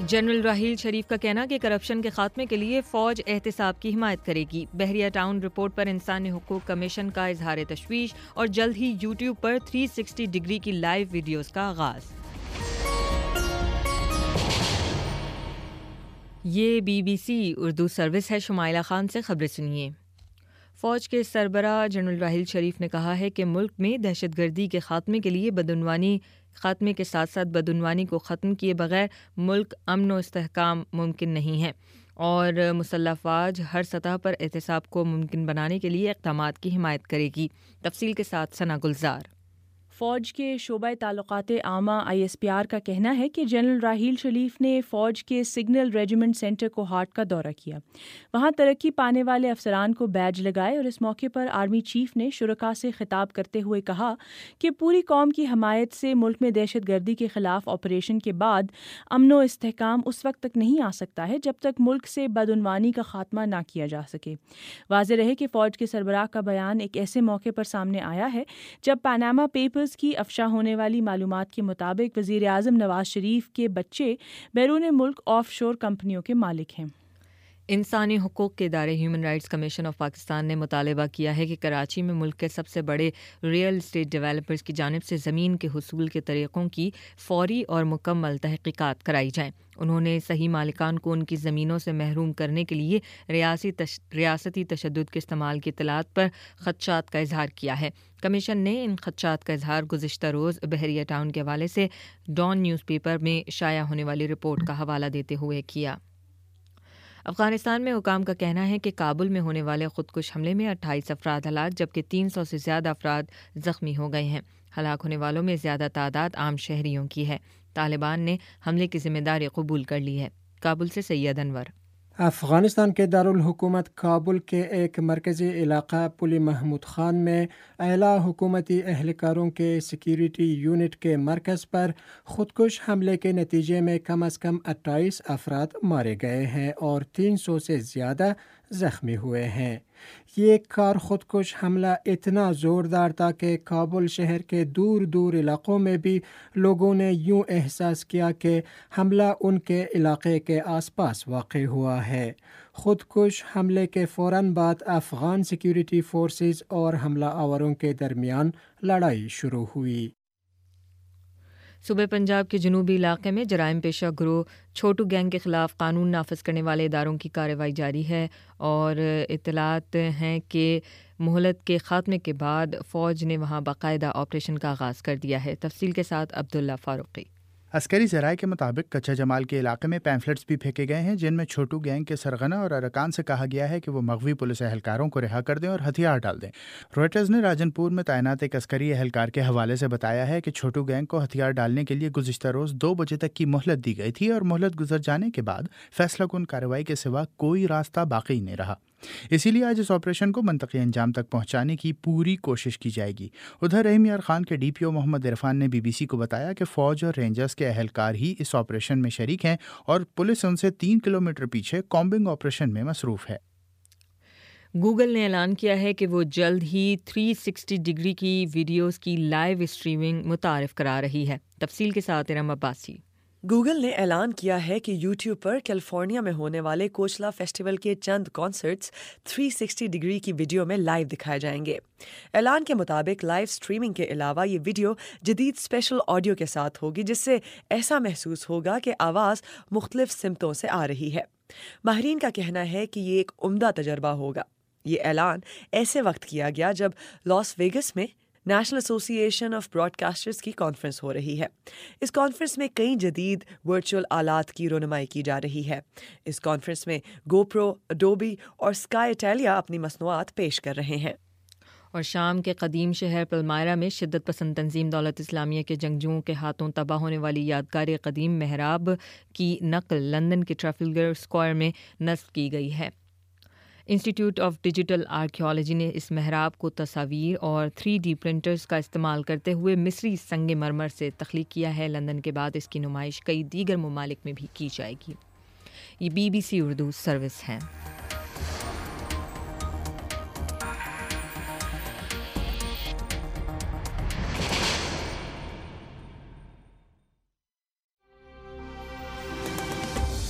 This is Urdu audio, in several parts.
جنرل راحیل شریف کا کہنا کہ کرپشن کے خاتمے کے لیے فوج احتساب کی حمایت کرے گی۔ بحریہ ٹاؤن رپورٹ پر انسانی حقوق کمیشن کا اظہار تشویش، اور جلد ہی یوٹیوب پر 360 ڈگری کی لائیو ویڈیوز کا آغاز۔ یہ BBC اردو سروس ہے۔ شمائلہ خان سے خبریں سنیے۔ فوج کے سربراہ جنرل راحیل شریف نے کہا ہے کہ ملک میں دہشت گردی کے خاتمے کے لیے خاتمے کے ساتھ ساتھ بدعنوانی کو ختم کیے بغیر ملک امن و استحکام ممکن نہیں ہے، اور مسلح افواج ہر سطح پر احتساب کو ممکن بنانے کے لیے اقدامات کی حمایت کرے گی۔ تفصیل کے ساتھ ثنا گلزار۔ فوج کے شعبہ تعلقات عامہ ISPR کا کہنا ہے کہ جنرل راحیل شریف نے فوج کے سگنل ریجیمنٹ سینٹر کو ہارٹ کا دورہ کیا، وہاں ترقی پانے والے افسران کو بیج لگائے، اور اس موقع پر آرمی چیف نے شرکاء سے خطاب کرتے ہوئے کہا کہ پوری قوم کی حمایت سے ملک میں دہشت گردی کے خلاف آپریشن کے بعد امن و استحکام اس وقت تک نہیں آ سکتا ہے جب تک ملک سے بدعنوانی کا خاتمہ نہ کیا جا سکے۔ واضح رہے کہ فوج کے سربراہ کا بیان ایک ایسے موقع پر سامنے آیا ہے جب پاناما پیپرز کی افشا ہونے والی معلومات کے مطابق وزیر اعظم نواز شریف کے بچے بیرون ملک آف شور کمپنیوں کے مالک ہیں۔ انسانی حقوق کے ادارے Human Rights Commission of Pakistan نے مطالبہ کیا ہے کہ کراچی میں ملک کے سب سے بڑے ریئل اسٹیٹ ڈیولپرز کی جانب سے زمین کے حصول کے طریقوں کی فوری اور مکمل تحقیقات کرائی جائیں۔ انہوں نے صحیح مالکان کو ان کی زمینوں سے محروم کرنے کے لیے ریاستی تشدد کے استعمال کی اطلاعات پر خدشات کا اظہار کیا ہے۔ کمیشن نے ان خدشات کا اظہار گزشتہ روز بحریہ ٹاؤن کے حوالے سے ڈان نیوز پیپر میں شائع ہونے والی رپورٹ کا حوالہ دیتے ہوئے کیا۔ افغانستان میں حکام کا کہنا ہے کہ کابل میں ہونے والے خودکش حملے میں 28 افراد ہلاک جبکہ 300 سے زیادہ افراد زخمی ہو گئے ہیں۔ ہلاک ہونے والوں میں زیادہ تعداد عام شہریوں کی ہے۔ طالبان نے حملے کی ذمہ داری قبول کر لی ہے۔ کابل سے سید انور۔ افغانستان کے دارالحکومت کابل کے ایک مرکزی علاقہ پلی محمود خان میں اعلیٰ حکومتی اہلکاروں کے سیکیورٹی یونٹ کے مرکز پر خودکش حملے کے نتیجے میں کم از کم 28 افراد مارے گئے ہیں اور 300 سے زیادہ زخمی ہوئے ہیں۔ یہ کار خودکش حملہ اتنا زوردار تھا کہ کابل شہر کے دور دور علاقوں میں بھی لوگوں نے یوں احساس کیا کہ حملہ ان کے علاقے کے آس پاس واقع ہوا ہے۔ خودکش حملے کے فوراً بعد افغان سیکیورٹی فورسز اور حملہ آوروں کے درمیان لڑائی شروع ہوئی۔ صوبہ پنجاب کے جنوبی علاقے میں جرائم پیشہ گروہ چھوٹو گینگ کے خلاف قانون نافذ کرنے والے اداروں کی کارروائی جاری ہے، اور اطلاعات ہیں کہ مہلت کے خاتمے کے بعد فوج نے وہاں باقاعدہ آپریشن کا آغاز کر دیا ہے۔ تفصیل کے ساتھ عبداللہ فاروقی۔ عسکری ذرائع کے مطابق کچا جمال کے علاقے میں پیمفلٹس بھی پھینکے گئے ہیں جن میں چھوٹو گینگ کے سرغنہ اور ارکان سے کہا گیا ہے کہ وہ مغوی پولیس اہلکاروں کو رہا کر دیں اور ہتھیار ڈال دیں۔ روئٹرز نے راجن پور میں تعینات ایک عسکری اہلکار کے حوالے سے بتایا ہے کہ چھوٹو گینگ کو ہتھیار ڈالنے کے لیے گزشتہ روز 2 بجے تک کی مہلت دی گئی تھی، اور مہلت گزر جانے کے بعد فیصلہ کن کارروائی کے سوا کوئی راستہ باقی نہیں رہا۔ اسی لیے آج اس آپریشن کو منطقی انجام تک پہنچانے کی پوری کوشش کی جائے گی۔ ادھر رحیم یار خان کے DPO محمد عرفان نے BBC کو بتایا کہ فوج اور رینجرز کے اہلکار ہی اس آپریشن میں شریک ہیں، اور پولیس ان سے 3 کلومیٹر پیچھے کامبنگ آپریشن میں مصروف ہے۔ گوگل نے اعلان کیا ہے کہ وہ جلد ہی 360 ڈگری کی ویڈیوز کی لائیو اسٹریمنگ متعارف کرا رہی ہے۔ تفصیل کے ساتھ ارم عباسی۔ گوگل نے اعلان کیا ہے کہ یوٹیوب پر کیلیفورنیا میں ہونے والے کوچلا فیسٹیول کے چند کانسرٹس 360 ڈگری کی ویڈیو میں لائیو دکھائے جائیں گے۔ اعلان کے مطابق لائیو اسٹریمنگ کے علاوہ یہ ویڈیو جدید اسپیشل آڈیو کے ساتھ ہوگی، جس سے ایسا محسوس ہوگا کہ آواز مختلف سمتوں سے آ رہی ہے۔ ماہرین کا کہنا ہے کہ یہ ایک عمدہ تجربہ ہوگا۔ یہ اعلان ایسے وقت کیا گیا جب لاس ویگس میں National Association of Broadcasters کی کانفرنس ہو رہی ہے۔ اس کانفرنس میں کئی جدید ورچوئل آلات کی رونمائی کی جا رہی ہے۔ اس کانفرنس میں GoPro، Adobe اور Sky Italia اپنی مصنوعات پیش کر رہے ہیں۔ اور شام کے قدیم شہر پلمائرا میں شدت پسند تنظیم دولت اسلامیہ کے جنگجوؤں کے ہاتھوں تباہ ہونے والی یادگار قدیم محراب کی نقل لندن کے ٹریفلگر اسکوائر میں نصب کی گئی ہے۔ انسٹیٹیوٹ آف ڈیجیٹل آرکیالوجی نے اس محراب کو تصاویر اور 3D پرنٹرز کا استعمال کرتے ہوئے مصری سنگ مرمر سے تخلیق کیا ہے۔ لندن کے بعد اس کی نمائش کئی دیگر ممالک میں بھی کی جائے گی۔ یہ BBC اردو سروس ہے۔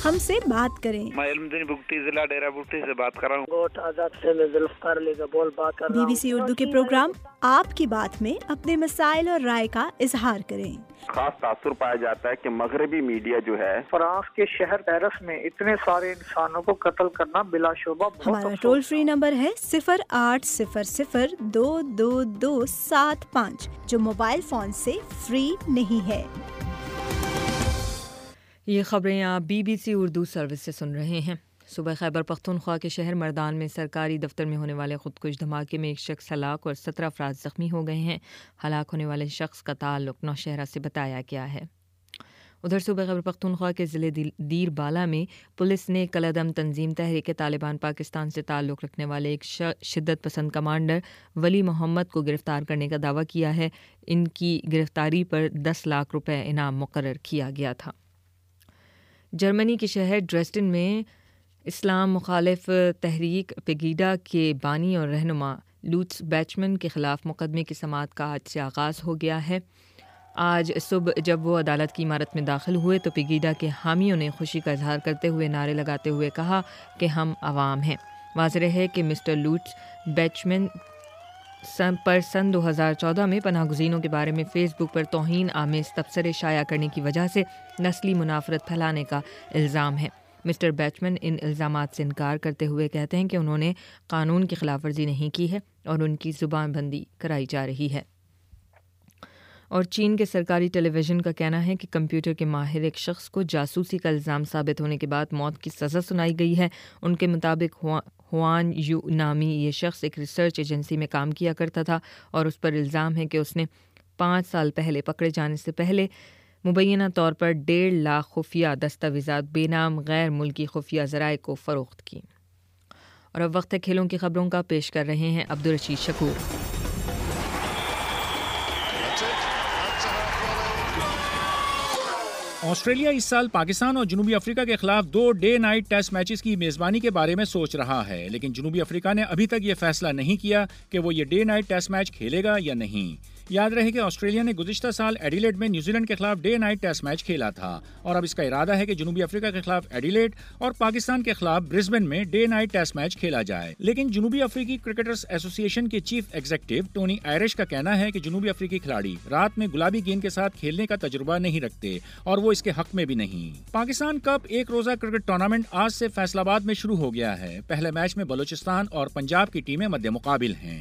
ہم سے بات کریں۔ میں علمدین بگٹی ضلع ڈیرہ بگٹی سے بات کر رہا ہوں۔ گوٹ آزاد سے میں ذوالفقار علی گبول بات کر رہا ہوں۔ BBC اردو کے پروگرام آپ کی بات میں اپنے مسائل اور رائے کا اظہار کریں۔ خاص تاثر پایا جاتا ہے کہ مغربی میڈیا جو ہے فرانس کے شہر پیرس میں اتنے سارے انسانوں کو قتل کرنا بلا شبہ بہت ہمارا ٹول فری نمبر ہے 0800-222-75 جو موبائل فون سے فری نہیں ہے۔ یہ خبریں آپ BBC اردو سروس سے سن رہے ہیں۔ صوبہ خیبر پختونخوا کے شہر مردان میں سرکاری دفتر میں ہونے والے خودکش دھماکے میں ایک شخص ہلاک اور 17 افراد زخمی ہو گئے ہیں۔ ہلاک ہونے والے شخص کا تعلق نوشہرہ سے بتایا گیا ہے۔ ادھر صوبہ خیبر پختونخوا کے ضلع دیر بالا میں پولیس نے کالعدم تنظیم تحریک طالبان پاکستان سے تعلق رکھنے والے ایک شدت پسند کمانڈر ولی محمد کو گرفتار کرنے کا دعویٰ کیا ہے۔ ان کی گرفتاری پر 10 لاکھ روپے انعام مقرر کیا گیا تھا۔ جرمنی کے شہر ڈریسڈن میں اسلام مخالف تحریک پیگیڈا کے بانی اور رہنما لوٹس بیچمن کے خلاف مقدمے کی سماعت کا آج سے آغاز ہو گیا ہے۔ آج صبح جب وہ عدالت کی عمارت میں داخل ہوئے تو پیگیڈا کے حامیوں نے خوشی کا اظہار کرتے ہوئے نعرے لگاتے ہوئے کہا کہ ہم عوام ہیں۔ واضح ہے کہ مسٹر لوٹس بیچمن پر سن 2014 میں پناہ گزینوں کے بارے میں فیس بک پر توہین آمیز تبصرے شائع کرنے کی وجہ سے نسلی منافرت پھیلانے کا الزام ہے۔ مسٹر بیچمن ان الزامات سے انکار کرتے ہوئے کہتے ہیں کہ انہوں نے قانون کی خلاف ورزی نہیں کی ہے اور ان کی زبان بندی کرائی جا رہی ہے۔ اور چین کے سرکاری ٹیلی ویژن کا کہنا ہے کہ کمپیوٹر کے ماہر ایک شخص کو جاسوسی کا الزام ثابت ہونے کے بعد موت کی سزا سنائی گئی ہے۔ ان کے مطابق ہوان یو نامی یہ شخص ایک ریسرچ ایجنسی میں کام کیا کرتا تھا اور اس پر الزام ہے کہ اس نے 5 سال پہلے پکڑے جانے سے پہلے مبینہ طور پر 1.5 لاکھ خفیہ دستاویزات بے نام غیر ملکی خفیہ ذرائع کو فروخت کی۔ اور اب وقت ہے کھیلوں کی خبروں کا، پیش کر رہے ہیں عبدالرشید شکور۔ آسٹریلیا اس سال پاکستان اور جنوبی افریقہ کے خلاف 2 ڈے نائٹ ٹیسٹ میچز کی میزبانی کے بارے میں سوچ رہا ہے، لیکن جنوبی افریقہ نے ابھی تک یہ فیصلہ نہیں کیا کہ وہ یہ ڈے نائٹ ٹیسٹ میچ کھیلے گا یا نہیں۔ یاد رہے کہ آسٹریلیا نے گزشتہ سال ایڈیلیڈ میں نیوزی لینڈ کے خلاف ڈے نائٹ ٹیسٹ میچ کھیلا تھا اور اب اس کا ارادہ ہے کہ جنوبی افریقہ کے خلاف ایڈیلیڈ اور پاکستان کے خلاف برسبن میں ڈے نائٹ ٹیسٹ میچ کھیلا جائے۔ لیکن جنوبی افریقی کرکٹرز ایسوسی ایشن کے چیف ایگزیکٹو ٹونی آئرش کا کہنا ہے کہ جنوبی افریقی کھلاڑی رات میں گلابی گیند کے ساتھ کھیلنے کا تجربہ نہیں رکھتے اور وہ اس کے حق میں بھی نہیں۔ پاکستان کپ ایک روزہ کرکٹ ٹورنامنٹ آج سے فیصل آباد میں شروع ہو گیا ہے۔ پہلے میچ میں بلوچستان اور پنجاب کی ٹیمیں مد مقابل ہیں۔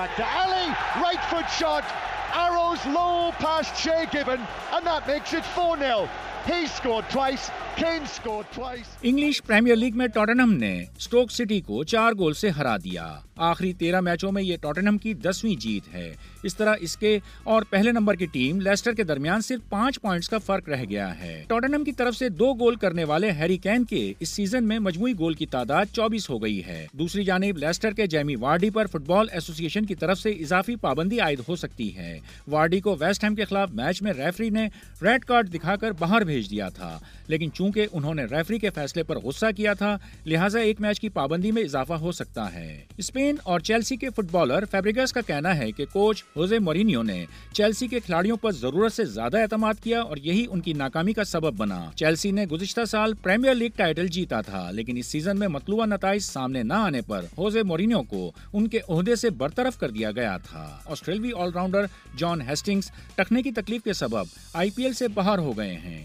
Arrows low past Shea Gibbon and that makes it 4-0. He scored twice, Kane scored twice. English Premier League میں ٹاٹنہم نے سٹوک سٹی کو 4 گول سے ہرا دیا۔ آخری 13 میچوں میں یہ ٹاٹنہم کی 10ویں جیت ہے۔ اس طرح اس کے اور پہلے نمبر کی ٹیم لیسٹر کے درمیان صرف 5 پوائنٹس کا فرق رہ گیا ہے۔ ٹاٹنہم کی طرف سے 2 گول کرنے والے ہیری کین کے اس سیزن میں مجموعی گول کی تعداد 24 ہو گئی ہے۔ دوسری جانب لیسٹر کے جیمی وارڈی پر فٹ بال ایسوسی ایشن کی طرف سے اضافی پابندی عائد ہو سکتی ہے۔ وارڈی کو ویسٹ ہیم کے خلاف میچ میں ریفری نے ریڈ کارڈ دکھا کر باہر بھیج دیا تھا، لیکن چونکہ انہوں نے ریفری کے فیصلے پر غصہ کیا تھا لہٰذا ایک میچ کی پابندی میں اضافہ ہو سکتا ہے۔ اسپین اور چیلسی کے فٹ بالر فیبریگس کا کہنا ہے کہ کوچ ہوزے مورینیو نے چیلسی کے کھلاڑیوں پر ضرورت سے زیادہ اعتماد کیا اور یہی ان کی ناکامی کا سبب بنا۔ چیلسی نے گزشتہ سال پریمیئر لیگ ٹائٹل جیتا تھا، لیکن اس سیزن میں مطلوبہ نتائج سامنے نہ آنے پر ہوزے مورینیو کو ان کے عہدے سے برطرف کر دیا گیا تھا۔ آسٹریلوی آل راؤنڈر جان ہیسٹنگز ٹخنے کی تکلیف کے سبب IPL سے باہر ہو گئے ہیں۔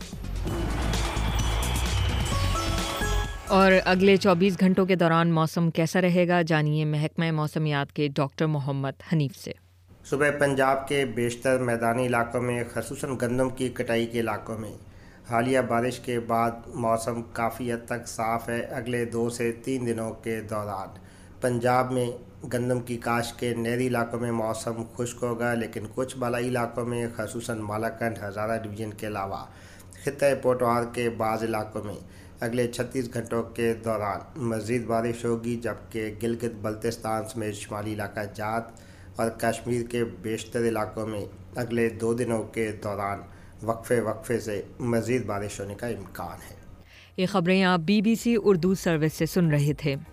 اور اگلے 24 گھنٹوں کے دوران موسم کیسا رہے گا، جانیے محکمہ موسمیات کے ڈاکٹر محمد حنیف سے۔ صبح پنجاب کے بیشتر میدانی علاقوں میں خصوصاً گندم کی کٹائی کے علاقوں میں حالیہ بارش کے بعد موسم کافی حد تک صاف ہے۔ اگلے 2 سے 3 دنوں کے دوران پنجاب میں گندم کی کاشت کے نہری علاقوں میں موسم خشک ہوگا، لیکن کچھ بالائی علاقوں میں خصوصاً مالاکنڈ ہزارہ ڈویژن کے علاوہ خطۂ پوٹوہار کے بعض علاقوں میں اگلے 36 گھنٹوں کے دوران مزید بارش ہوگی، جبکہ گلگت بلتستان سمیت شمالی علاقہ جات اور کشمیر کے بیشتر علاقوں میں اگلے 2 دنوں کے دوران وقفے سے مزید بارش ہونے کا امکان ہے۔ یہ خبریں آپ BBC اردو سروس سے سن رہے تھے۔